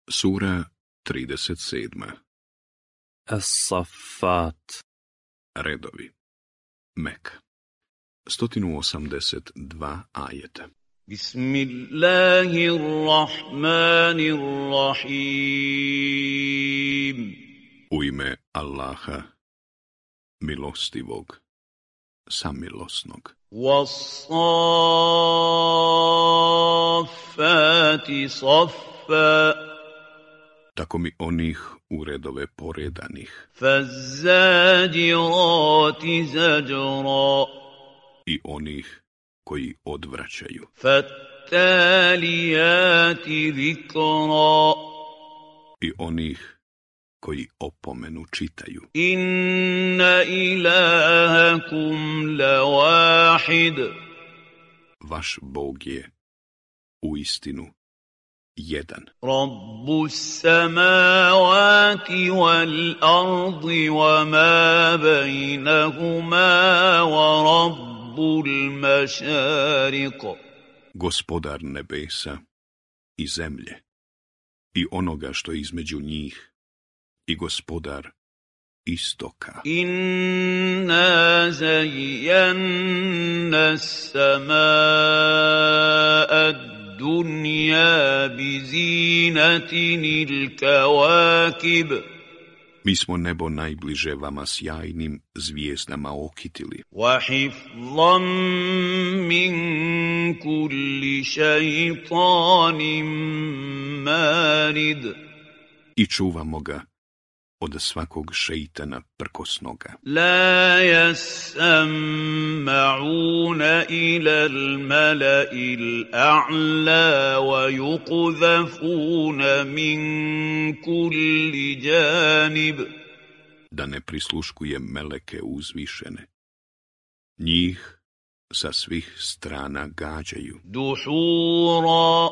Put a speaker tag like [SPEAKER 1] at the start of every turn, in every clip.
[SPEAKER 1] Sura 37.
[SPEAKER 2] As-Saffat.
[SPEAKER 1] Redovi. Mek. 182 ajeta.
[SPEAKER 3] Bismillahirrahmanirrahim.
[SPEAKER 1] U ime Allaha, milostivog, samilosnog.
[SPEAKER 3] Was-saffati saffa.
[SPEAKER 1] Tako mi onih u redove poredanih
[SPEAKER 3] Faz-zađirati zajra.
[SPEAKER 1] i onih koji odvraćaju
[SPEAKER 3] Fattaliyati zikra.
[SPEAKER 1] i onih koji opomenu čitaju.
[SPEAKER 3] Inna ilahakum lawahid.
[SPEAKER 1] Vaš Bog je uistinu jedan.
[SPEAKER 3] Rabbus samawati wal ardi wa ma bainahuma wa rabbul mashariq.
[SPEAKER 1] Gospodar nebesa i zemlje i onoga što je između njih i gospodar istoka.
[SPEAKER 3] Inna zayyana as-samaa dunya bi zinatinil kawakib.
[SPEAKER 1] Mi smo nebo najbliže vama sjajnim zvijezdama okitili
[SPEAKER 3] Wa hifzan min kulli shaytanin marid.
[SPEAKER 1] i čuvamo ga od svakog šeitana prkosnoga.
[SPEAKER 3] La yasma'una ila al-mala'i al-a'la wa yuqdhafuna min kulli janib.
[SPEAKER 1] Da ne prisluškuje meleke uzvišene. Njih sa svih strana gađaju.
[SPEAKER 3] Duhura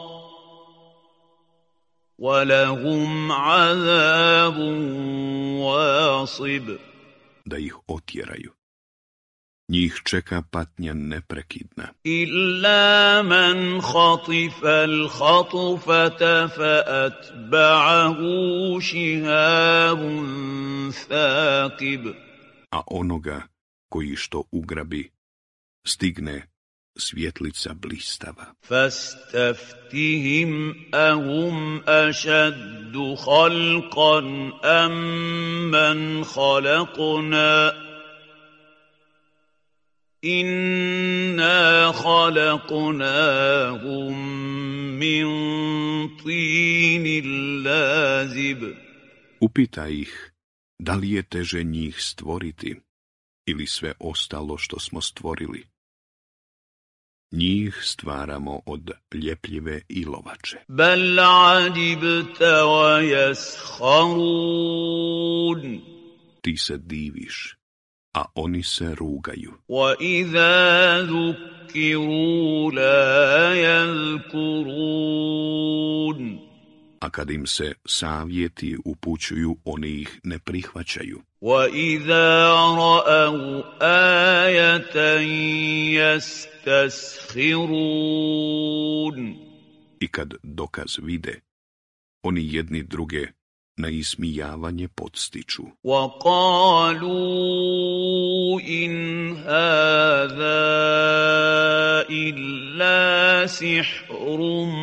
[SPEAKER 3] wa lahum 'adhabun wasib.
[SPEAKER 1] Da ih otjeraju. Njih čeka patnja neprekidna.
[SPEAKER 3] Illa man khatifa al-khatfata fa atba'ahu shihabun thaqib.
[SPEAKER 1] A onoga koji što ugrabi, stigne svjetlica blistava.
[SPEAKER 3] Fastaftihim ahum ashaddu khalqan am man khalaqna. Inna khalaqnahum min tinil lazib.
[SPEAKER 1] Upita ih, da li je teže njih stvoriti ili sve ostalo što smo stvorili. Njih stvaramo od ljepljive ilovače.
[SPEAKER 3] Bal ajibta wa yaskharun.
[SPEAKER 1] Ti se diviš, a oni se rugaju.
[SPEAKER 3] Wa idha dhukiru la yadhkurun.
[SPEAKER 1] A kad im se savjeti upućuju, oni ih ne prihvaćaju.
[SPEAKER 3] وَإِذَا رَأَوْا آيَةً يَسْتَسْخِرُونَ.
[SPEAKER 1] I kad dokaz vide, oni jedni druge na ismijavanje podstiču.
[SPEAKER 3] وَقَالُوا إِنْ هَذَا إِلَّا سِحْرٌ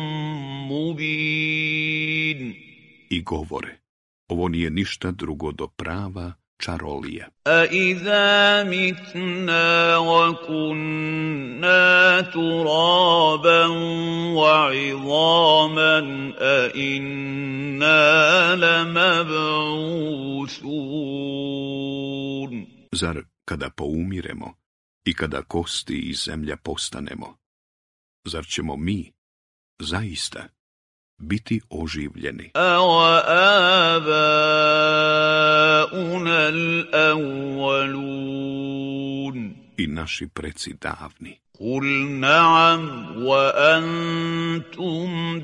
[SPEAKER 3] مُبِينٌ.
[SPEAKER 1] I govore, ovo nije ništa drugo do prava čarolija.
[SPEAKER 3] أَإِذَا مِتْنَا وَكُنَّا تُرَابًا وَعِظَامًا أَإِنَّا لَمَبْعُوثُونَ.
[SPEAKER 1] Zar kada poumiremo i kada kosti i zemlja postanemo, zar ćemo mi zaista biti oživljeni?
[SPEAKER 3] أَوَآبَاؤُنَا الْأَوَّلُونَ.
[SPEAKER 1] I naši preci davni.
[SPEAKER 3] قُلْ نَعَمْ وَأَنْتُمْ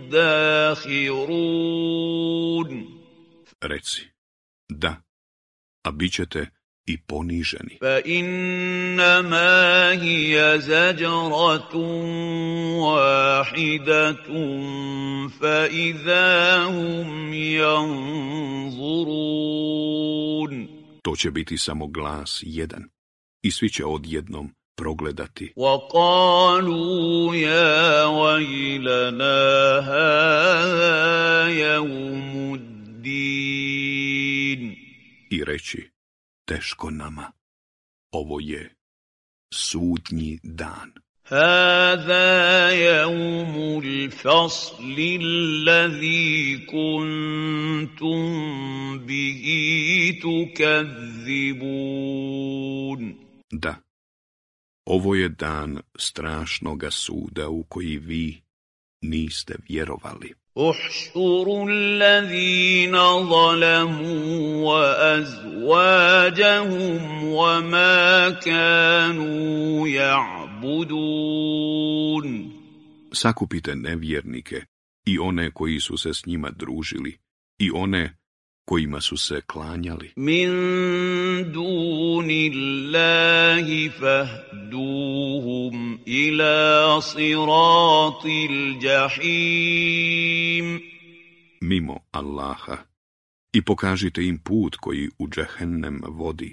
[SPEAKER 3] دَاخِرُونَ.
[SPEAKER 1] Reci, da, a bit ćete i poniženi.
[SPEAKER 3] فإنما هي زجرة واحدة فإذا هم ينظرون.
[SPEAKER 1] To će biti samo glas jedan i svi će odjednom progledati.
[SPEAKER 3] وقالوا يا ويلنا هذا يوم الدين.
[SPEAKER 1] I reći, teško nama, ovo je sudnji dan.
[SPEAKER 3] هذا يوم الفصل الذي كنتم به تكذبون.
[SPEAKER 1] Da, ovo je dan strašnoga suda u koji vi niste vjerovali.
[SPEAKER 3] احشروا الذين ظلموا وأزواجهم وما كانوا يعبدون.
[SPEAKER 1] Sakupite nevjernike i one koji su se s njima družili i one kojima su se klanjali.
[SPEAKER 3] من دون الله فاهدوهم إلى صراط الجحيم.
[SPEAKER 1] Mimo Allaha i pokažite im put koji u džehennem vodi.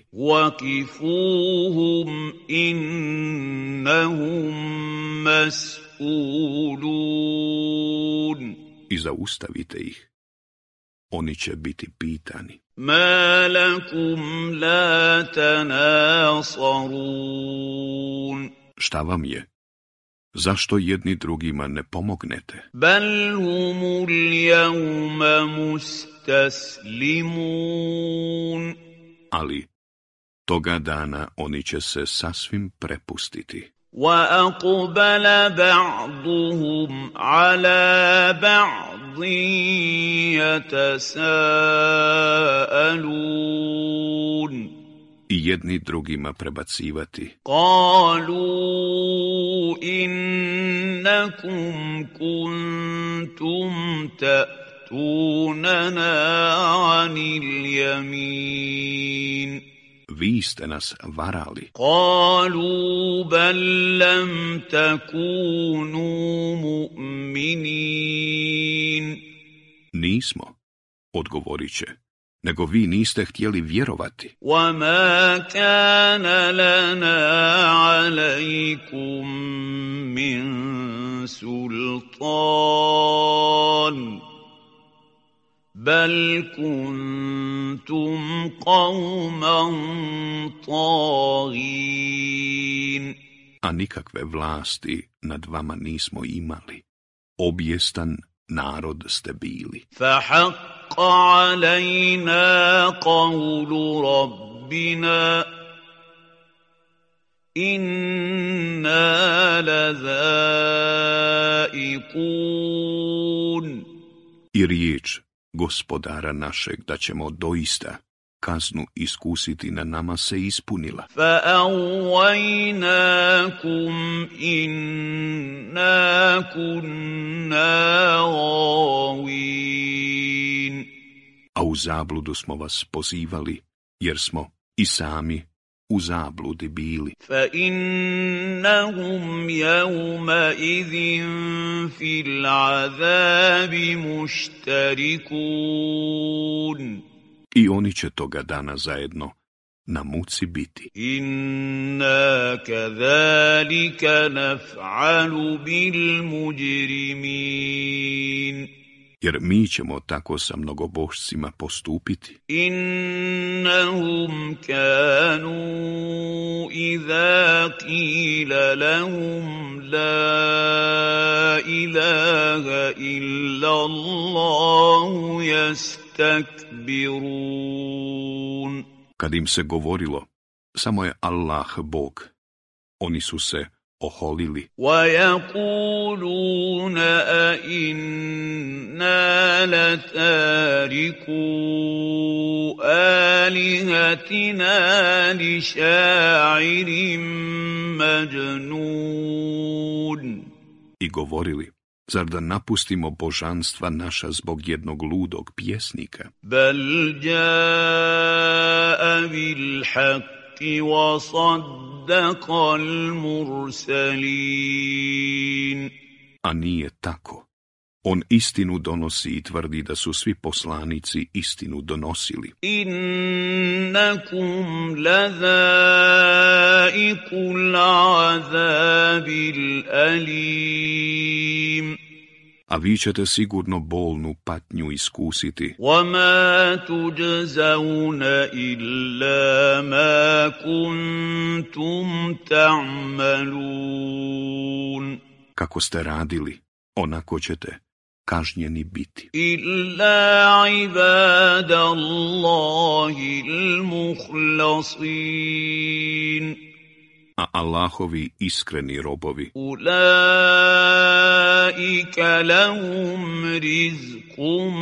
[SPEAKER 3] وقفوهم إنهم مسؤولون.
[SPEAKER 1] I zaustavite ih. Oni će biti pitani.
[SPEAKER 3] ما لكم لا تناصرون.
[SPEAKER 1] Šta vam je? Zašto jedni drugima ne pomognete?
[SPEAKER 3] بل هم اليوم مستسلمون.
[SPEAKER 1] Ali toga dana oni će se sasvim prepustiti.
[SPEAKER 3] وأقبل بعضهم على بعض يتساءلون.
[SPEAKER 1] I jedni drugima prebacivati.
[SPEAKER 3] قالوا إنكم كنتم تأتوننا عن اليمين.
[SPEAKER 1] Vi ste nas varali.
[SPEAKER 3] قالوا بل لم تكونوا مؤمنين.
[SPEAKER 1] Nismo, odgovorit će, nego vi niste htjeli vjerovati.
[SPEAKER 3] وما كان لنا عليكم من سلطان بل كنتم قوما طاغين.
[SPEAKER 1] A nikakve vlasti nad vama nismo imali. Objestan narod ste bili.
[SPEAKER 3] فحق علينا قول ربنا إنا لذائقون.
[SPEAKER 1] I riječ gospodara našeg da ćemo doista kaznu iskusiti na nama se ispunila.
[SPEAKER 3] فأغويناكم إنا كنا غاوين.
[SPEAKER 1] A u zabludu smo vas pozivali, jer smo i sami u zabludi bili.
[SPEAKER 3] فإنهم يومئذ في العذاب مشتركون.
[SPEAKER 1] I oni će toga dana zajedno na muci biti.
[SPEAKER 3] إنا كذلك نفعل بالمجرمين.
[SPEAKER 1] Jer mi ćemo tako sa mnogobošcima postupiti.
[SPEAKER 3] إنهم كانوا إذا قيل لهم لا إله إلا الله يستكبرون.
[SPEAKER 1] Kad im se govorilo, samo je Allah Bog, oni su se oholili.
[SPEAKER 3] وَيَقُولُونَ أَإِنَّا لَتَارِكُو آلِهَتِنَا لِشَاعِرٍ مَجْنُونٍ.
[SPEAKER 1] I govorili, Zar da napustimo božanstva naša zbog jednog ludog pjesnika?
[SPEAKER 3] Bel jaa bil haqqi wa saddaqal mursalin.
[SPEAKER 1] A nije tako. On istinu donosi i tvrdi da su svi poslanici istinu donosili.
[SPEAKER 3] Innakum ladha'iqul azabil alim.
[SPEAKER 1] A vi ćete sigurno bolnu patnju iskusiti.
[SPEAKER 3] وَمَا تُجْزَوْنَ إِلَّا مَا كُنْتُمْ تَعْمَلُونَ.
[SPEAKER 1] Kako ste radili, onako ćete kažnjeni biti.
[SPEAKER 3] إِلَّا عِبَادَ اللَّهِ الْمُخْلَصِينَ.
[SPEAKER 1] A Allahovi iskreni robovi,
[SPEAKER 3] أُولَئِكَ لَهُمْ رِزْقٌ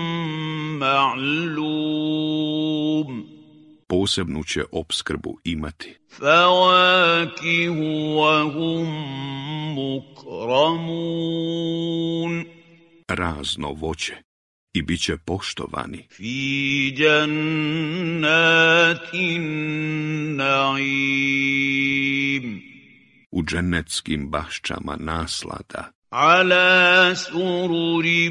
[SPEAKER 3] مَعْلُومٌ.
[SPEAKER 1] posebnu će opskrbu imati.
[SPEAKER 3] فَوَاكِهُ وَهُمْ مُكْرَمُونَ.
[SPEAKER 1] Razno voće i bit će poštovani.
[SPEAKER 3] فِي جَنَّاتِ النَّعِيمِ.
[SPEAKER 1] U dženeckim baščama naslada,
[SPEAKER 3] عَلَى سُرُرٍ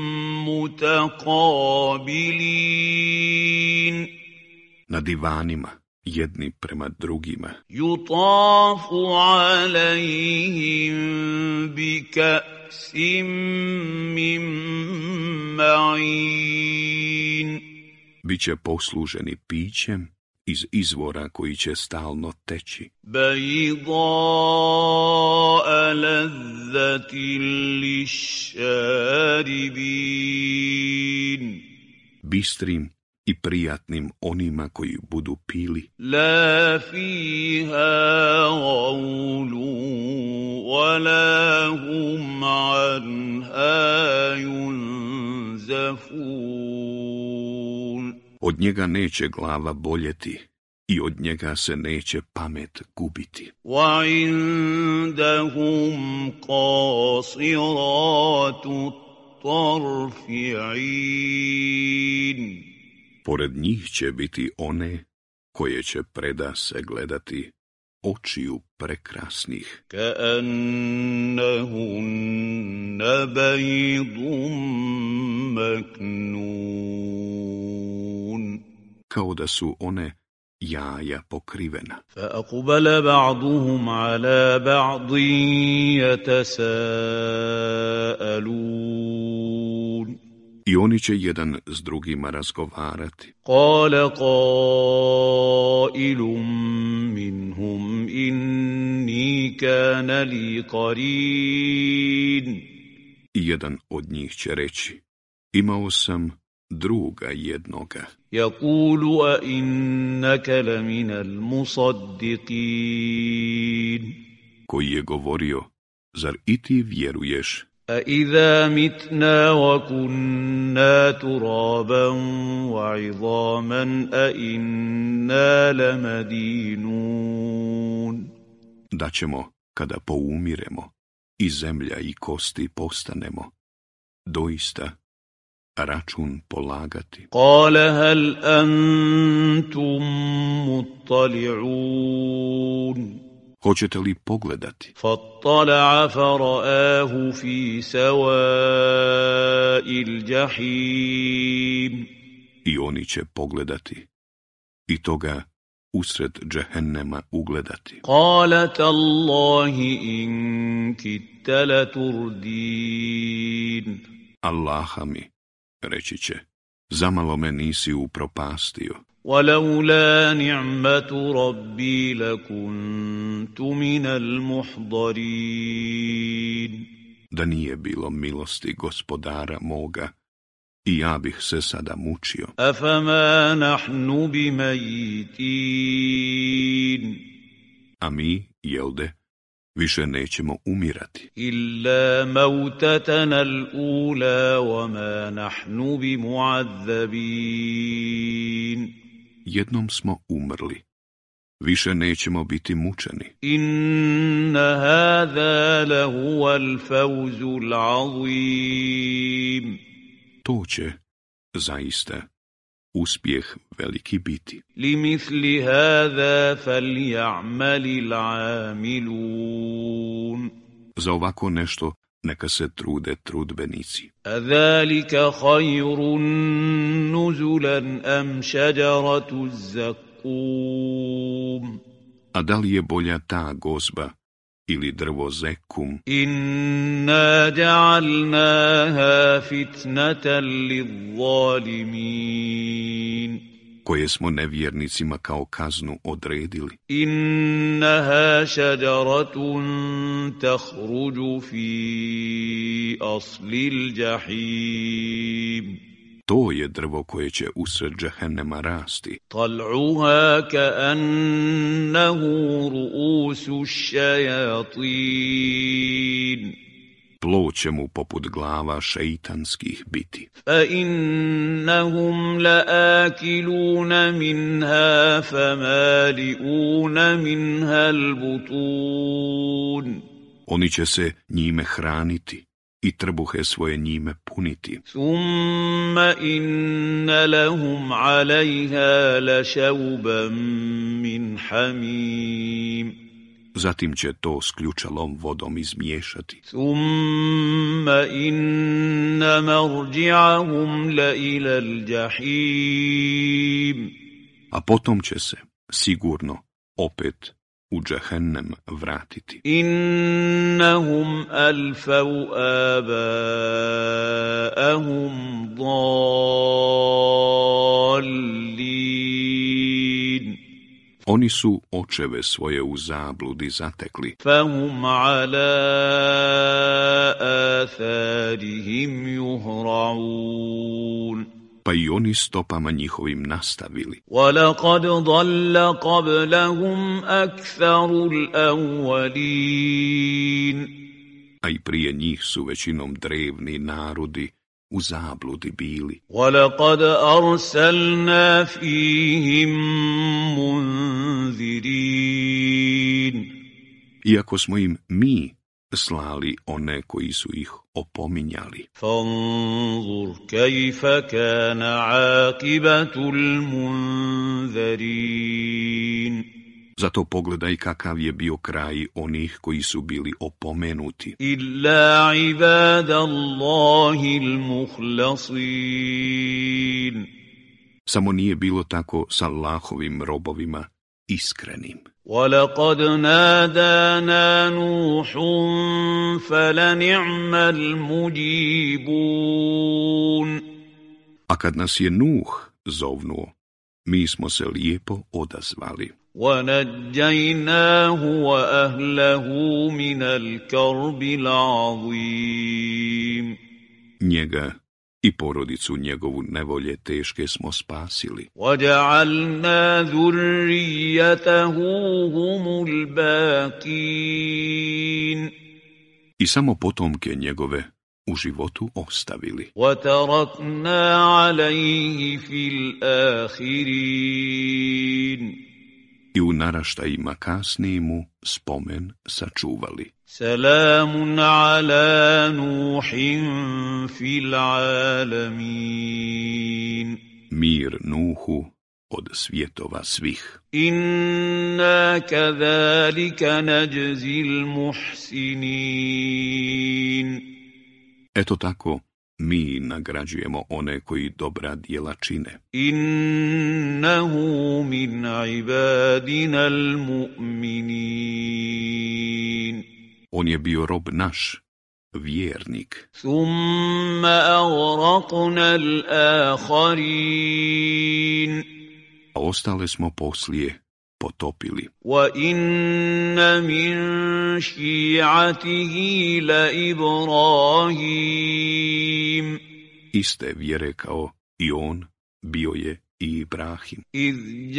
[SPEAKER 3] مُتَقَابِلِينَ.
[SPEAKER 1] na divanima, jedni prema drugima.
[SPEAKER 3] يُطَافُ عَلَيْهِمْ بِكَأْسٍ مِّن مَّعِينٍ.
[SPEAKER 1] Biće posluženi pićem iz izvora koji će stalno teći.
[SPEAKER 3] بَيْضَاءَ لَذَّةٍ لِّلشَّارِبِينَ.
[SPEAKER 1] Bistrim i prijatnim onima koji budu pili.
[SPEAKER 3] لَا فِيهَا غَوْلٌ وَلَا هُمْ عَنْهَا يُنزَفُونَ.
[SPEAKER 1] Od njega neće glava boljeti i od njega se neće pamet gubiti.
[SPEAKER 3] وَعِندَهُمْ قَاصِرَاتُ الطَّرْفِ عِينٌ.
[SPEAKER 1] Pored njih će biti one koje će predase gledati očiju prekrasnih,
[SPEAKER 3] كأنهن بيض مكنون.
[SPEAKER 1] kao da su one jaja pokrivena.
[SPEAKER 3] فأقبل بعضهم على بعض يتساءلون.
[SPEAKER 1] I oni će jedan s drugima razgovarati.
[SPEAKER 3] قال قائل منهم إني كان لي قرين.
[SPEAKER 1] I jedan od njih će reći, imao sam druga jednoga,
[SPEAKER 3] يقول أئنك لمن المصدقين.
[SPEAKER 1] koji je govorio, zar i ti vjeruješ?
[SPEAKER 3] أَإِذَا مِتْنَا وَكُنَّا تُرَابًا وَعِظَامًا أَإِنَّا لَمَدِينُونَ.
[SPEAKER 1] Da ćemo, kada poumiremo, i zemlja i kosti postanemo, doista račun polagati.
[SPEAKER 3] قَالَ هَلْ أَنْتُمْ مُطَّلِعُونَ.
[SPEAKER 1] Hoćete li pogledati?
[SPEAKER 3] فَاطَّلَعَ فَرَآهُ فِي سَوَاءِ الْجَحِيمِ.
[SPEAKER 1] I oni će pogledati, i toga usred džehennema ugledati.
[SPEAKER 3] قَالَ تَاللَّهِ إِنْ كِدتَّ لَتُرْدِينَ.
[SPEAKER 1] Allaha mi, reći će, zamalo me nisi upropastio.
[SPEAKER 3] وَلَوْلَا نِعْمَةُ رَبِّي لَكُنْتُ مِنَ الْمُحْضَرِينَ.
[SPEAKER 1] Da nije bilo milosti gospodara moga, i ja bih se sada mučio.
[SPEAKER 3] أَفَمَا نَحْنُ بِمَيِّتِينَ.
[SPEAKER 1] A mi, jelde, više nećemo umirati.
[SPEAKER 3] إِلَّا مَوْتَتَنَا الْأُولَى وَمَا نَحْنُ بِمُعَذَّبِينَ.
[SPEAKER 1] Jednom smo umrli, Više nećemo biti mučeni.
[SPEAKER 3] إن هذا لهو الفوز العظيم.
[SPEAKER 1] To će, zaista, uspjeh veliki biti.
[SPEAKER 3] لمثل هذا فليعمل العاملون.
[SPEAKER 1] Za ovako nešto neka se trude trudbenici.
[SPEAKER 3] أذلك خير نزلا أم شجرة الزقوم.
[SPEAKER 1] A da li je bolja ta gozba ili drvo zekum?
[SPEAKER 3] إنا جعلناها فتنة للظالمين.
[SPEAKER 1] Koje smo nevjernicima kao kaznu odredili.
[SPEAKER 3] إنها شجرة تخرج في أصل الجحيم.
[SPEAKER 1] To je drvo koje će usred džehennema rasti.
[SPEAKER 3] طلعها كأنه رؤوس الشياطين.
[SPEAKER 1] Ploće mu poput glava šeitanskih biti.
[SPEAKER 3] فإنهم لآكلون منها فمالئون منها البطون.
[SPEAKER 1] Oni će se njime hraniti i trbuhe svoje njime puniti.
[SPEAKER 3] ثم إن لهم عليها لشوبا من حميم.
[SPEAKER 1] Zatim će to s ključalom vodom izmiješati.
[SPEAKER 3] ثم إن مرجعهم لإلى الجحيم.
[SPEAKER 1] A potom će se, sigurno, opet u džehennem vratiti.
[SPEAKER 3] إنهم ألفوا آباءهم ضالين.
[SPEAKER 1] Oni su očeve svoje u zabludi zatekli,
[SPEAKER 3] فهم على آثارهم يهرعون.
[SPEAKER 1] pa i oni stopama njihovim nastavili.
[SPEAKER 3] وَلَقَدْ ضَلَّ قَبْلَهُمْ أَكْثَرُ الْأَوَّلِينَ.
[SPEAKER 1] A i prije njih su većinom drevni narodi u zabludi bili.
[SPEAKER 3] وَلَقَدْ أَرْسَلْنَا فِيهِمْ مُنذِرِينَ.
[SPEAKER 1] Iako smo im mi slali one koji su ih opominjali.
[SPEAKER 3] فَانظُرْ كَيْفَ كَانَ عَاقِبَةُ الْمُنذَرِينَ.
[SPEAKER 1] Zato pogledaj kakav je bio kraj onih koji su bili opomenuti.
[SPEAKER 3] إِلَّا عِبَادَ اللَّهِ الْمُخْلَصِينَ.
[SPEAKER 1] Samo nije bilo tako s Allahovim robovima iskrenim.
[SPEAKER 3] وَلَقَدْ نَادَانَا نُوحٌ فَلَنِعْمَ الْمُجِيبُونَ.
[SPEAKER 1] A kad nas je Nuh zovnuo, mi smo se lijepo odazvali.
[SPEAKER 3] وَنَجَّيْنَاهُ وَأَهْلَهُ مِنَ الْكَرْبِ الْعَظِيمِ.
[SPEAKER 1] Njega i porodicu njegovu nevolje teške smo spasili.
[SPEAKER 3] وَجَعَلْنَا ذُرِّيَّتَهُ هُمُ الْبَاقِينَ.
[SPEAKER 1] I samo potomke njegove u životu ostavili.
[SPEAKER 3] وَتَرَكْنَا عَلَيْهِ فِي الْآخِرِينَ.
[SPEAKER 1] I u naraštajima kasnimu spomen sačuvali.
[SPEAKER 3] سَلَامٌ عَلَى نُوحٍ فِي الْعَالَمِينَ.
[SPEAKER 1] Mir Nuhu od svjetova svih.
[SPEAKER 3] إِنَّا كَذَلِكَ نَجْزِي الْمُحْسِنِينَ.
[SPEAKER 1] Eto tako, mi nagrađujemo one koji dobra djela čine.
[SPEAKER 3] إِنَّهُ مِنْ عِبَادِنَا الْمُؤْمِنِينَ.
[SPEAKER 1] On je bio rob naš, vjernik.
[SPEAKER 3] ثُمَّ أَغْرَقْنَا الْآخَرِينَ.
[SPEAKER 1] A ostale smo poslije potopili.
[SPEAKER 3] وَإِنَّ مِنْ شِيعَتِهِ لَإِبْرَاهِيمَ.
[SPEAKER 1] Iste vjere kao i on bio je i Ibrahim.
[SPEAKER 3] إِذْ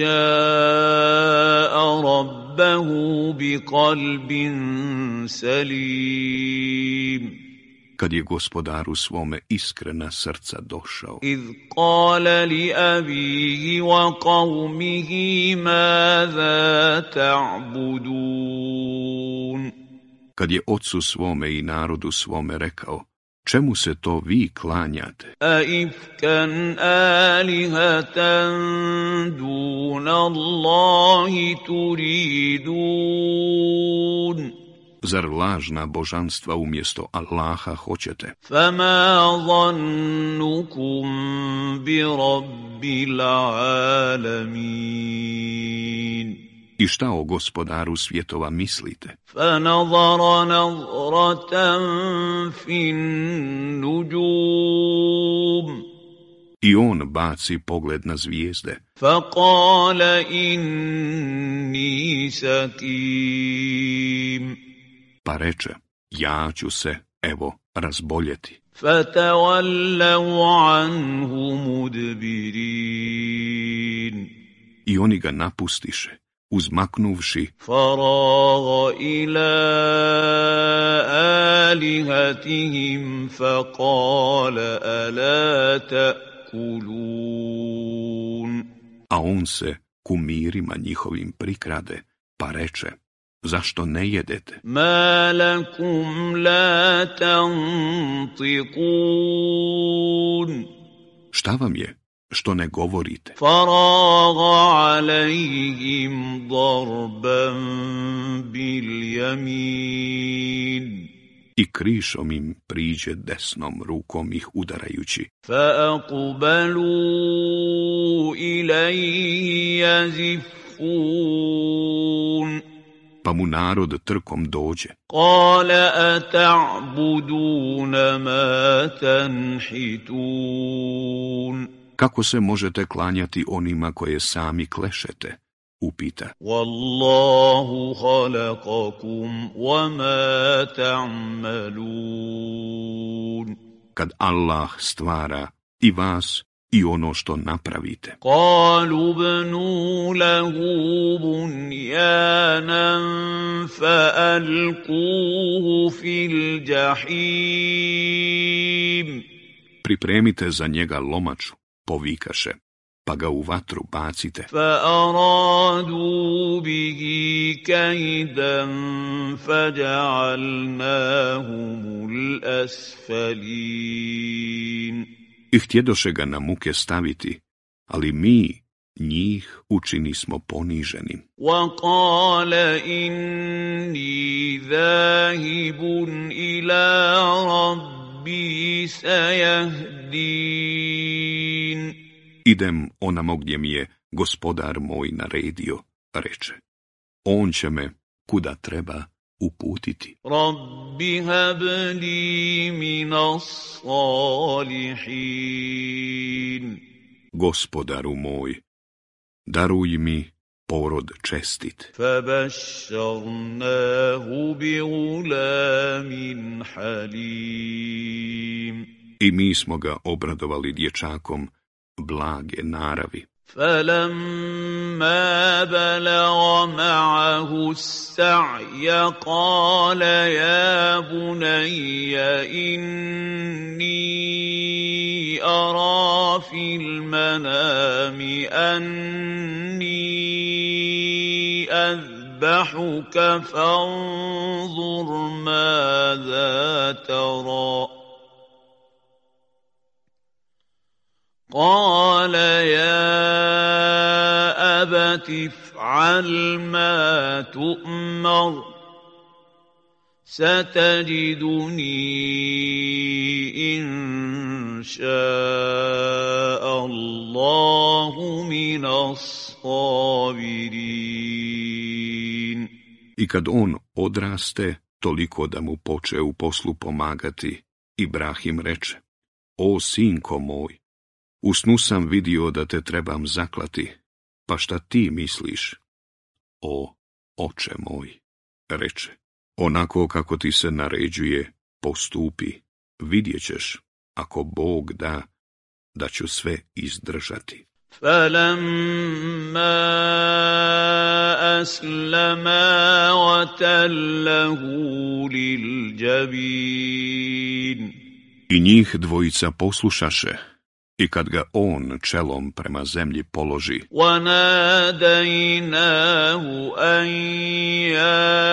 [SPEAKER 3] جَاءَ رَبَّهُ بِقَلْبٍ سَلِيمٍ.
[SPEAKER 1] kad je gospodaru svome iskrena srca došao.
[SPEAKER 3] إذ قال لأبيه وقومه ماذا تعبدون
[SPEAKER 1] Kad je ocu svome i narodu svome rekao, čemu se to vi klanjate?
[SPEAKER 3] أئفكا آلهة دون الله تريدون
[SPEAKER 1] Zar lažna božanstva umjesto Allaha hoćete?
[SPEAKER 3] فما ظنكم برب العالمين
[SPEAKER 1] I šta o gospodaru svjetova mislite?
[SPEAKER 3] فنظر نظرة في النجوم
[SPEAKER 1] I on baci pogled na zvijezde,
[SPEAKER 3] فقال إني سقيم
[SPEAKER 1] pa reče, ja ću se, evo, razboljeti.
[SPEAKER 3] فتولوا عنه مدبرين
[SPEAKER 1] I oni ga napustiše, uzmaknuvši,
[SPEAKER 3] فراغ إلى آلهتهم فقال ألا تأكلون
[SPEAKER 1] a on se kumirima njihovim prikrade, pa reče, zašto ne jedete?
[SPEAKER 3] ما لكم لا تنطقون
[SPEAKER 1] Šta vam je, što ne govorite?
[SPEAKER 3] فراغ عليهم ضربا باليمين
[SPEAKER 1] I krišom im priđe desnom rukom ih udarajući,
[SPEAKER 3] فأقبلوا إليه يزفون
[SPEAKER 1] pa mu narod trkom dođe.
[SPEAKER 3] قال أتعبدون ما تنحتون
[SPEAKER 1] Kako se možete klanjati onima koje sami klešete? Upita.
[SPEAKER 3] والله خلقكم وما تعملون
[SPEAKER 1] Kad Allah stvara i vas i ono što napravite.
[SPEAKER 3] قالوا ابنوا له بنيانا فألقوه في الجحيم
[SPEAKER 1] Pripremite za njega lomaču, povikaše, pa ga u vatru bacite.
[SPEAKER 3] فأرادوا به كيدا فجعلناهم الأسفلين
[SPEAKER 1] I htjedoše ga na muke staviti, ali mi njih učinismo poniženim.
[SPEAKER 3] وقال إني ذاهب إلى ربي سيهدين
[SPEAKER 1] Idem onamo gdje mi je gospodar moj naredio, reče. On će me, kuda treba, uputiti.
[SPEAKER 3] رب هب لي من الصالحين
[SPEAKER 1] Gospodaru moj, daruj mi porod čestit.
[SPEAKER 3] فبشرناه بغلام حليم
[SPEAKER 1] I mi smo ga obradovali dječakom blage naravi.
[SPEAKER 3] فلما بلغ معه السعي قال يا بني إني أرى في المنام أني أذبحك فانظر ماذا ترى قال يا أبت افعل ما تؤمر ستجدني إن شاء الله من الصابرين
[SPEAKER 1] I kad on odraste, toliko da mu poče u poslu pomagati, Ibrahim reče, o sinko moj, u snu sam vidio da te trebam zaklati, pa šta ti misliš? O, oče moj, reče, onako kako ti se naređuje, postupi, vidjet ćeš, ako Bog da, da ću sve izdržati.
[SPEAKER 3] فلما فأسلما وتله للجبين
[SPEAKER 1] I njih dvojica poslušaše, i kad ga on čelom prema zemlji položi,
[SPEAKER 3] وَنَادَيْنَاهُ أَنْ يَا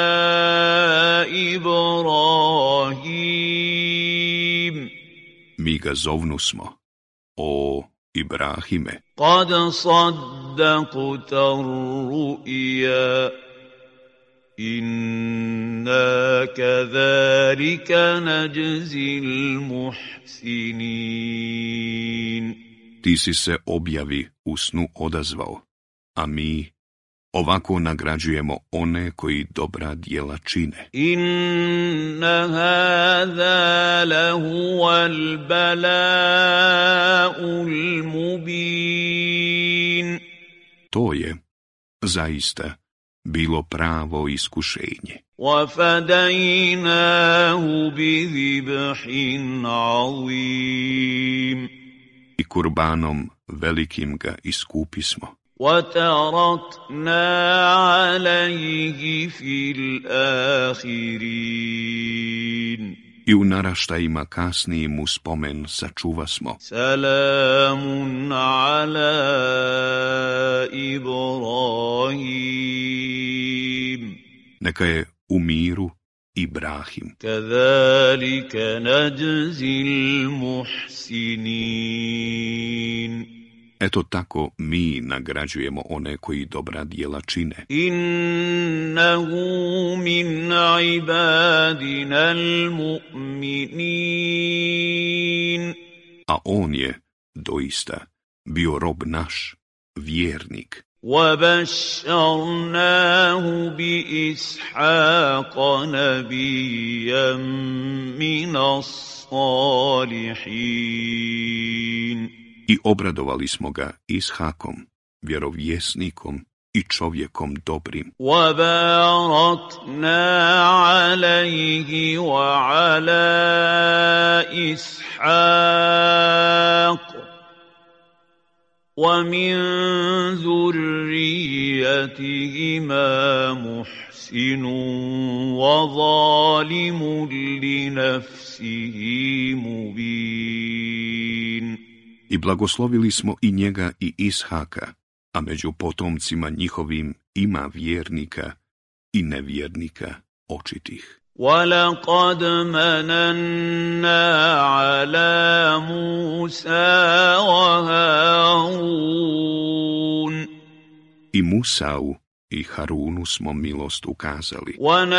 [SPEAKER 3] إِبْرَاهِيمُ
[SPEAKER 1] mi ga zovnusmo, o Ibrahime,
[SPEAKER 3] قَدْ صَدَّقْتَ الرُّؤْيَا إِنَّا كَذَلِكَ نَجْزِي الْمُحْسِنِينَ
[SPEAKER 1] ti si se objavi u snu odazvao, a mi ovako nagrađujemo one koji dobra djela čine.
[SPEAKER 3] إِنَّ هَذَا لَهُوَ الْبَلَاءُ الْمُبِينُ
[SPEAKER 1] To je, zaista, bilo pravo iskušenje.
[SPEAKER 3] وَفَدَيْنَاهُ بِذِبْحٍ عَظِيمٍ
[SPEAKER 1] I kurbanom velikim ga iskupismo.
[SPEAKER 3] وَتَرَكْنَا عَلَيْهِ فِي الْآخِرِينَ
[SPEAKER 1] I u naraštajima kasnijim mu spomen sačuvasmo.
[SPEAKER 3] سَلَامٌ عَلَى إِبْرَاهِيمَ
[SPEAKER 1] Neka je u miru Ibrahim.
[SPEAKER 3] كَذَلِكَ نَجْزِي الْمُحْسِنِينَ
[SPEAKER 1] Eto tako mi nagrađujemo one koji dobra djela čine.
[SPEAKER 3] إِنَّهُ مِنْ عِبَادِنَا الْمُؤْمِنِينَ
[SPEAKER 1] A on je, doista, bio rob naš, vjernik.
[SPEAKER 3] وَبَشَّرْنَاهُ بِإِسْحَاقَ نَبِيًّا مِنَ الصَّالِحِينَ
[SPEAKER 1] I obradovali smo ga Ishakom, vjerovjesnikom i čovjekom dobrim.
[SPEAKER 3] وَبَارَكْنَا عَلَيْهِ وَعَلَى إِسْحَاقَ وَمِنْ ذُرِّيَّتِهِمَا مُحْسِنٌ وَظَالِمٌ لِنَفْسِهِ مُبِينٌ
[SPEAKER 1] I blagoslovili smo i njega i Ishaka, a među potomcima njihovim ima vjernika i nevjernika očitih.
[SPEAKER 3] وَلَقَدْ مَنَنَّا عَلَى مُوسَى وَهَارُونَ
[SPEAKER 1] I Musau i Harunu smo milost ukazali.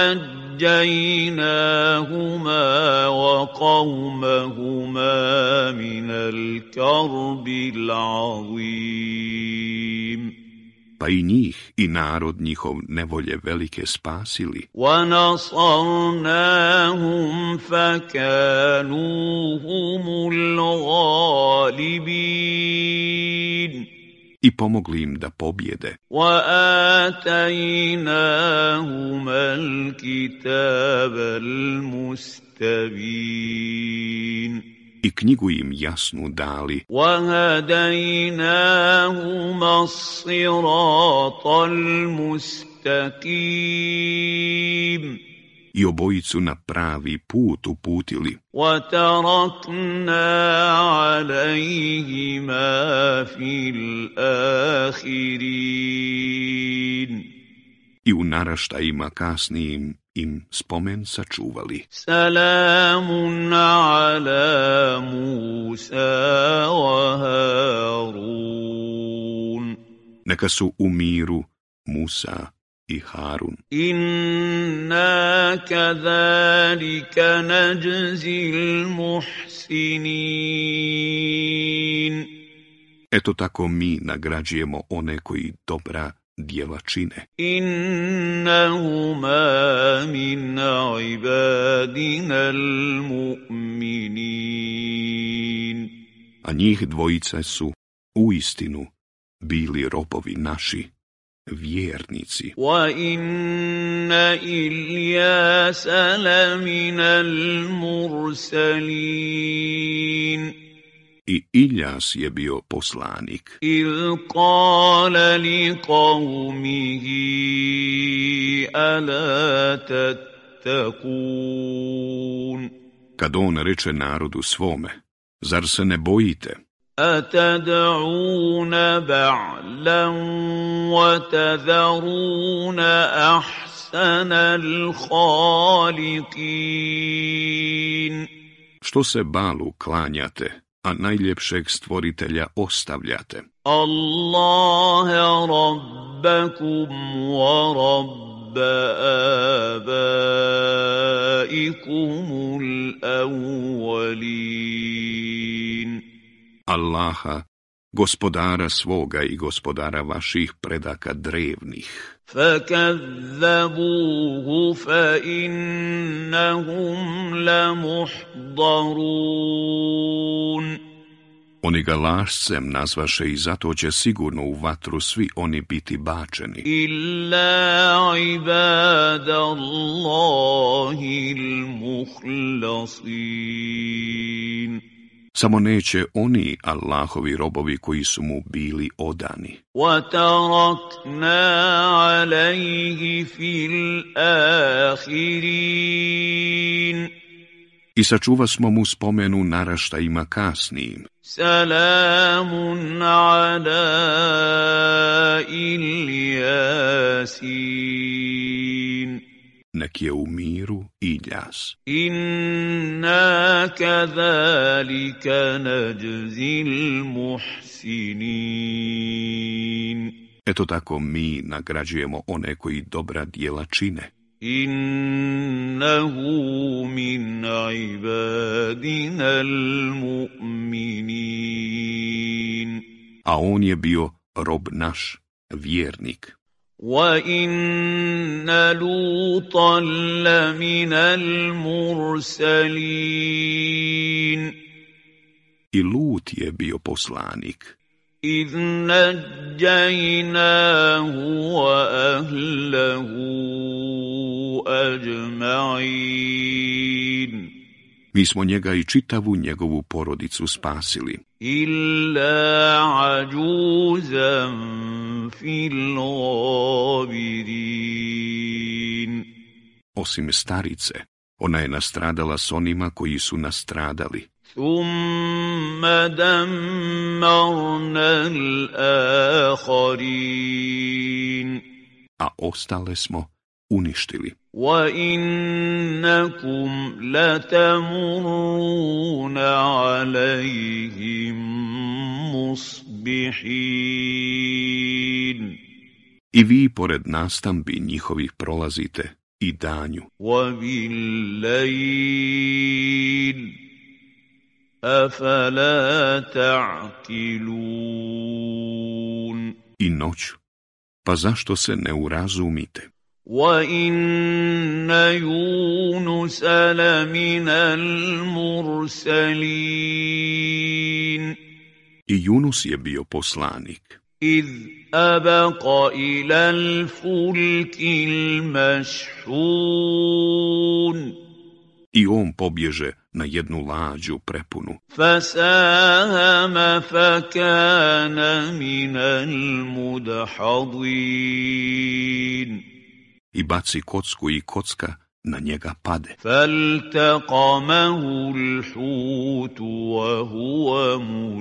[SPEAKER 3] وَنَجَّيْنَاهُمَا وَقَوْمَهُمَا مِنَ الْكَرْبِ الْعَظِيمِ
[SPEAKER 1] Pa i njih i narod njihov nevolje velike spasili.
[SPEAKER 3] وَنَصَرْنَاهُمْ فَكَانُوا هُمُ الْغَالِبِينَ
[SPEAKER 1] I pomogli im da pobjede.
[SPEAKER 3] وَآتَيْنَاهُمَا الْكِتَابَ الْمُسْتَبِينَ
[SPEAKER 1] I knjigu im jasnu dali.
[SPEAKER 3] وَهَدَيْنَاهُمَا الصِّرَاطَ الْمُسْتَقِيمَ
[SPEAKER 1] I obojicu na pravi put uputili.
[SPEAKER 3] وَتَرَكْنَا عَلَيْهِمَا فِي الْآخِرِينَ
[SPEAKER 1] I u naraštajima kasnijim im spomen sačuvali.
[SPEAKER 3] سَلَامٌ عَلَى مُوسَى وَهَارُونَ
[SPEAKER 1] Neka su u miru Musa i Harun.
[SPEAKER 3] إِنَّا كَذَلِكَ نَجْزِي الْمُحْسِنِينَ
[SPEAKER 1] Eto tako mi nagrađujemo one koji dobra djela čine.
[SPEAKER 3] إِنَّهُمَا مِنْ عِبَادِنَا الْمُؤْمِنِينَ
[SPEAKER 1] A njih dvojica su uistinu bili robovi naši, vjernici.
[SPEAKER 3] وَإِنَّ إِلْيَاسَ لَمِنَ الْمُرْسَلِينَ
[SPEAKER 1] I Iljas je bio poslanik.
[SPEAKER 3] إذ قال لقومه ألا تتقون
[SPEAKER 1] Kad on reče narodu svome, zar se ne bojite?
[SPEAKER 3] أتدعون بعلا وتذرون أحسن الخالقين
[SPEAKER 1] Što se Balu klanjate, a najljepšeg stvoritelja ostavljate?
[SPEAKER 3] الله ربكم ورب آبائكم الأولين
[SPEAKER 1] Allaha, gospodara svoga i gospodara vaših predaka drevnih.
[SPEAKER 3] فكذبوه فإنهم لمحضرون
[SPEAKER 1] Oni ga lašcem nazvaše i zato će sigurno u vatru svi oni biti bačeni.
[SPEAKER 3] إلا عباد الله المخلصين
[SPEAKER 1] Samo neće oni Allahovi robovi koji su mu bili odani.
[SPEAKER 3] وتركنا عليه في الآخرين
[SPEAKER 1] I sačuva smo mu spomenu naraštajima kasnijim.
[SPEAKER 3] سلام على الياسين
[SPEAKER 1] Nek je u miru Iljas.
[SPEAKER 3] إنا كذلك نجزي المحسنين
[SPEAKER 1] Eto tako mi nagrađujemo one koji dobra djela čine.
[SPEAKER 3] إنه من عبادنا المؤمنين
[SPEAKER 1] A on je bio rob naš, vjernik.
[SPEAKER 3] وإن لوطا لمن المرسلين
[SPEAKER 1] I Lut je bio poslanik.
[SPEAKER 3] إذ نجيناه وأهله أجمعين
[SPEAKER 1] Mi smo njega i čitavu njegovu porodicu spasili.
[SPEAKER 3] إلا عجوزا في الغابرين
[SPEAKER 1] Osim starice, ona je nastradala s onima koji su nastradali.
[SPEAKER 3] ثم دمرنا الآخرين
[SPEAKER 1] A ostale smo uništili.
[SPEAKER 3] وإنكم لتمرون عليهم مصبحين
[SPEAKER 1] I vi pored nastambi njihovih prolazite i danju.
[SPEAKER 3] وبالليل أفلا تعقلون
[SPEAKER 1] I noću. Pa zašto se ne urazumite?
[SPEAKER 3] وإن يونس لمن المرسلين
[SPEAKER 1] I Junus je bio poslanik.
[SPEAKER 3] إذ أبق إلى الفلك المشحون
[SPEAKER 1] I on pobježe na jednu lađu prepunu.
[SPEAKER 3] فساهم فكان من المدحضين
[SPEAKER 1] I baci kocku i kocka na njega pade.
[SPEAKER 3] فالتقمه الحوت وهو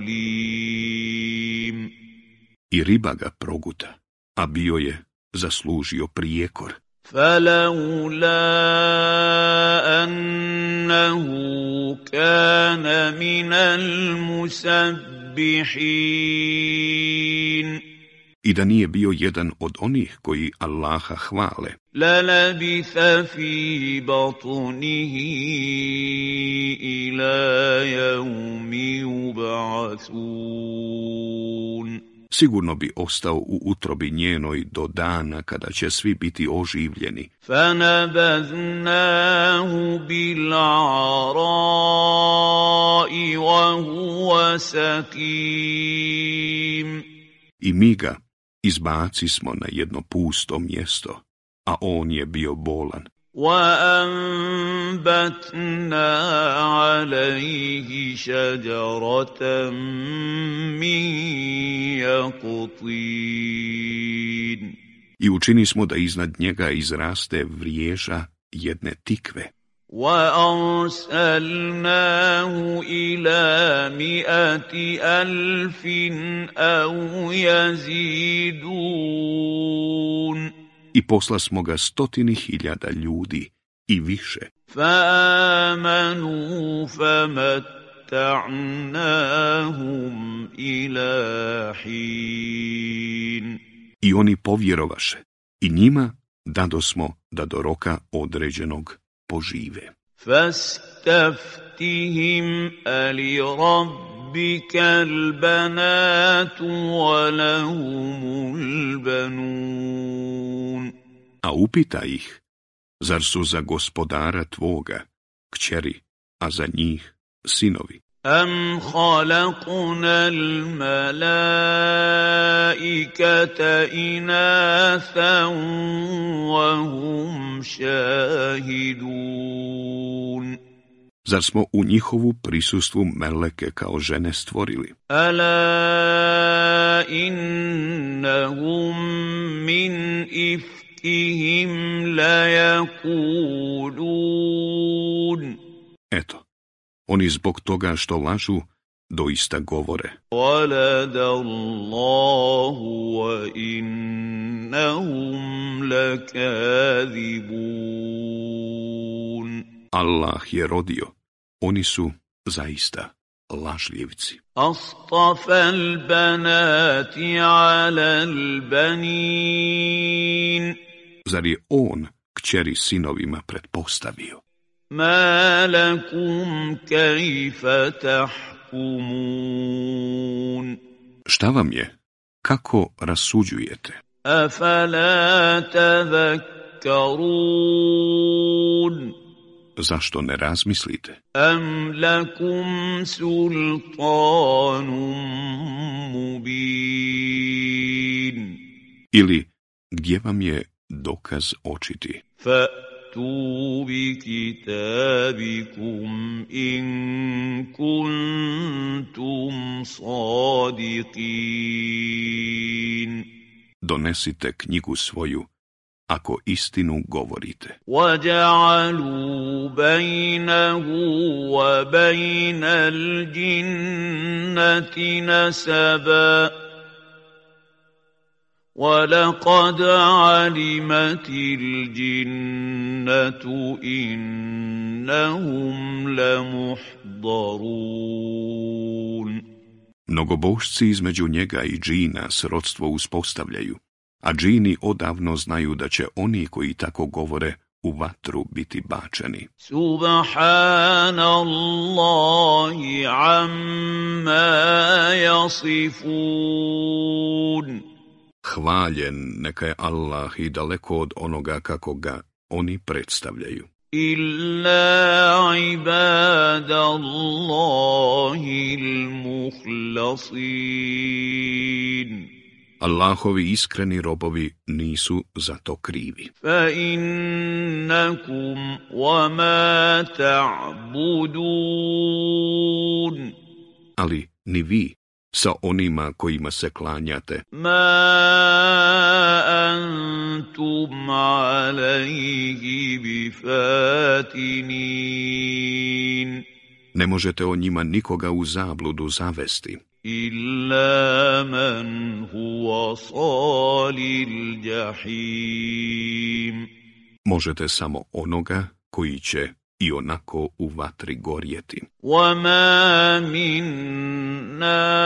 [SPEAKER 3] مليم
[SPEAKER 1] I riba ga proguta, a bio je zaslužio prijekor.
[SPEAKER 3] فلولا أنه كان من المسبحين
[SPEAKER 1] I da nije bio jedan od onih koji Allaha hvale,
[SPEAKER 3] للبث في بطنه إلى يوم يبعثون
[SPEAKER 1] sigurno bi ostao u utrobi njenoj do dana kada će svi biti oživljeni.
[SPEAKER 3] فنبذناه بالعراء وهو سقيم
[SPEAKER 1] I mi ga izbaci smo na jedno pusto mjesto, a on je bio bolan.
[SPEAKER 3] وأنبتنا عليه شجرة من يقطين
[SPEAKER 1] I učinismo da iznad njega izraste vriježa jedne tikve.
[SPEAKER 3] وأرسلناه إلى 100,000 أو يزيدون
[SPEAKER 1] I poslasmo ga 100.000 ljudi i više.
[SPEAKER 3] فآمنوا فمتعناهم إلى حين
[SPEAKER 1] I oni povjerovaše, i njima dadosmo da do roka određenog požive.
[SPEAKER 3] فاستفتهم ألربك البنات ولهم البنون
[SPEAKER 1] A upita ih, zar su za gospodara tvoga kćeri, a za njih sinovi?
[SPEAKER 3] أم خلقنا الملائكة إناثا وهم شاهدون
[SPEAKER 1] Zar smo u njihovu prisustvu meleke kao žene stvorili?
[SPEAKER 3] ألا إنهم من إفكهم ليقولون
[SPEAKER 1] Eto, oni zbog toga što lažu, doista govore.
[SPEAKER 3] وَلَدَ اللَّهُ وَإِنَّهُمْ لَكَاذِبُونَ
[SPEAKER 1] Allah je rodio, oni su zaista lažljivci.
[SPEAKER 3] أَصْطَفَى الْبَنَاتِ عَلَى الْبَنِينَ
[SPEAKER 1] Zar je on kćeri sinovima pretpostavio?
[SPEAKER 3] مَا لَكُمْ كَيْفَ تَحْكُمُونَ
[SPEAKER 1] Šta vam je? Kako rasuđujete?
[SPEAKER 3] أَفَلَا تَذَكَّرُونَ
[SPEAKER 1] Zašto ne razmislite?
[SPEAKER 3] أَمْ لَكُمْ سُلْطَانٌ مُبِينٌ
[SPEAKER 1] Ili gdje vam je dokaz očiti?
[SPEAKER 3] فَأْتُوا بِكِتَابِكُمْ إِن كُنتُمْ صَادِقِينَ
[SPEAKER 1] Donesite knjigu svoju, ako istinu govorite.
[SPEAKER 3] وَجَعَلُوا بَيْنَهُ وَبَيْنَ الْجِنَّةِ نَسَبًا وَلَقَدْ عَلِمَتِ الْجِنَّةُ إِنَّهُمْ لَمُحْضَرُونَ
[SPEAKER 1] Mnogobožci između njega i džina srodstvo uspostavljaju, a džini odavno znaju da će oni koji tako govore u vatru biti bačeni.
[SPEAKER 3] Subhanallahi amma yasifun.
[SPEAKER 1] Hvaljen neka je Allah i daleko od onoga kako ga oni predstavljaju.
[SPEAKER 3] Illa ibadallahi al-mukhlasin.
[SPEAKER 1] Allahovi iskreni robovi nisu za to krivi.
[SPEAKER 3] Fa innakum wa ma ta'budun.
[SPEAKER 1] Ali ni vi sa onima kojima se klanjate.
[SPEAKER 3] Ma antum alayhi bifatinin.
[SPEAKER 1] Ne možete o njima nikoga u zabludu zavesti.
[SPEAKER 3] Illa man huwa salil jahim.
[SPEAKER 1] Možete samo onoga koji će i onako u vatri gorjeti.
[SPEAKER 3] وَمَا مِنَّا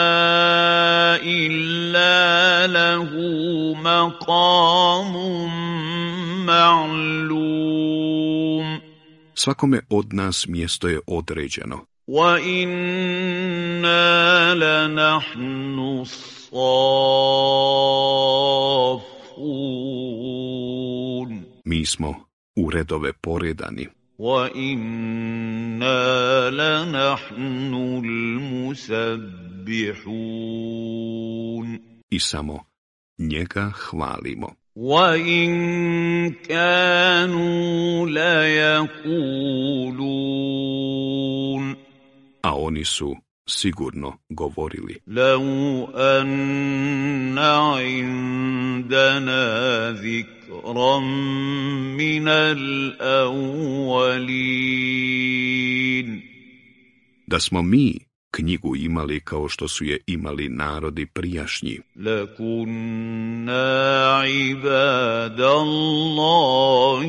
[SPEAKER 3] إِلَّا لَهُ مَقَامٌ مَعْلُومٌ.
[SPEAKER 1] Svakome od nas mjesto je određeno.
[SPEAKER 3] وَإِنَّا لَنَحْنُ الصَّافُّونَ.
[SPEAKER 1] Mi smo u redove poredani.
[SPEAKER 3] وَإِنَّا لَنَحْنُ الْمُسَبِّحُونَ.
[SPEAKER 1] I samo njega hvalimo.
[SPEAKER 3] وَإِن كَانُوا لَيَقُولُونَ
[SPEAKER 1] A oni su sigurno govorili:
[SPEAKER 3] لَوْ أَنَّ عِندَنَا ذِكْرًا مِّنَ الْأَوَّلِينَ
[SPEAKER 1] Da smo mi knjigu imali kao što su je imali narodi prijašnji,
[SPEAKER 3] لَكُنَّا عِبَادَ اللَّهِ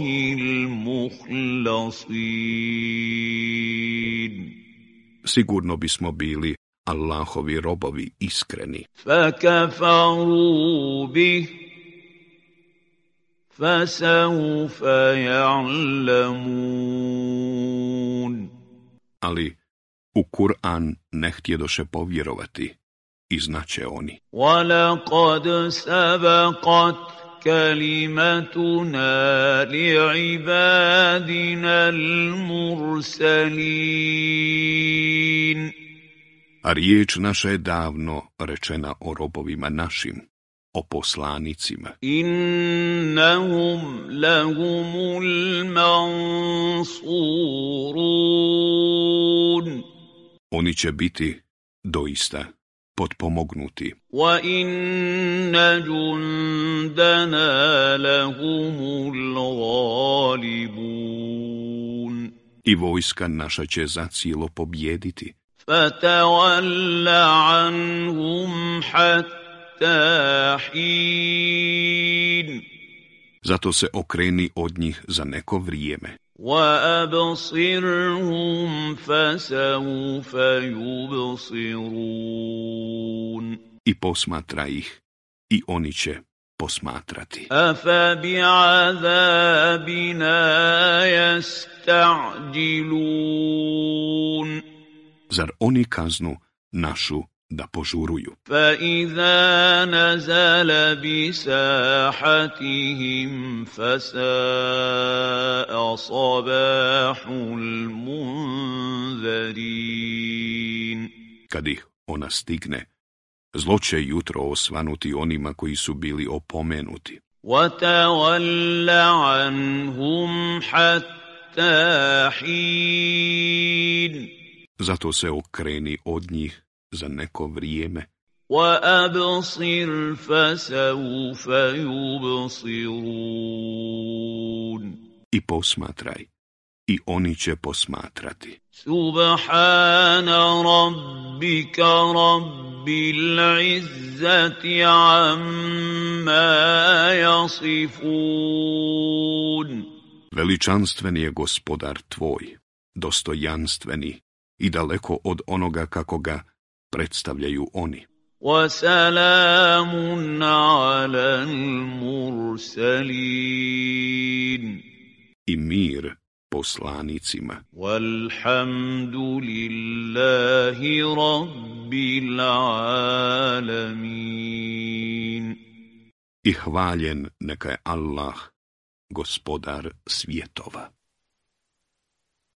[SPEAKER 3] الْمُخْلَصِينَ
[SPEAKER 1] sigurno bismo bili Allahovi robovi iskreni.
[SPEAKER 3] فَكَفَرُوا بِهِ فَسَوْفَ يَعْلَمُونَ
[SPEAKER 1] Ali u Kur'an ne htjedoše povjerovati i znaće oni.
[SPEAKER 3] وَلَقَدْ سَبَقَتْ كَلِمَتُنَا لِعِبَادِنَا الْمُرْسَلِينَ
[SPEAKER 1] A riječ naša je davno rečena o robovima našim, o poslanicima.
[SPEAKER 3] إِنَّهُمْ لَهُمُ الْمَنصُورُونَ
[SPEAKER 1] Oni će biti doista potpomognuti.
[SPEAKER 3] وَإِنَّ جُندَنَا لَهُمُ الْغَالِبُونَ
[SPEAKER 1] I vojska naša će zacijelo pobjediti.
[SPEAKER 3] فَتَوَلَّ عَنْهُمْ حَتَّى حِينٍ
[SPEAKER 1] Zato se okreni od njih za neko vrijeme.
[SPEAKER 3] وَأَبْصِرْهُمْ فَسَوْفَ يُبْصِرُونَ
[SPEAKER 1] I posmatra ih, i oni će posmatrati.
[SPEAKER 3] أَفَبِعَذَابِنَا يَسْتَعْجِلُونَ
[SPEAKER 1] Zar oni kaznu našu da požuruju?
[SPEAKER 3] فَإِذَا نَزَلَ بِسَاحَتِهِمْ فَسَاءَ صَبَاحُ الْمُنذَرِينَ
[SPEAKER 1] Kad ih ona stigne, zlo će jutro osvanuti onima koji su bili opomenuti.
[SPEAKER 3] وَتَوَلَّ عَنْهُمْ حَتَّى حِينٍ
[SPEAKER 1] Zato se okreni od njih za neko vrijeme.
[SPEAKER 3] وَأَبْصِرْ فَسَوْفَ يُبْصِرُونَ
[SPEAKER 1] I posmatraj, i oni će posmatrati.
[SPEAKER 3] سُبْحَانَ رَبِّكَ رَبِّ الْعِزَّةِ عَمَّا يَصِفُونَ
[SPEAKER 1] Veličanstven je gospodar tvoj, dostojanstveni i daleko od onoga kako ga predstavljaju oni.
[SPEAKER 3] وَسَلَامٌ عَلَى الْمُرْسَلِينَ
[SPEAKER 1] I mir poslanicima.
[SPEAKER 3] وَالْحَمْدُ لِلَّهِ رَبِّ الْعَالَمِينَ
[SPEAKER 1] I hvaljen neka je Allah, gospodar svjetova.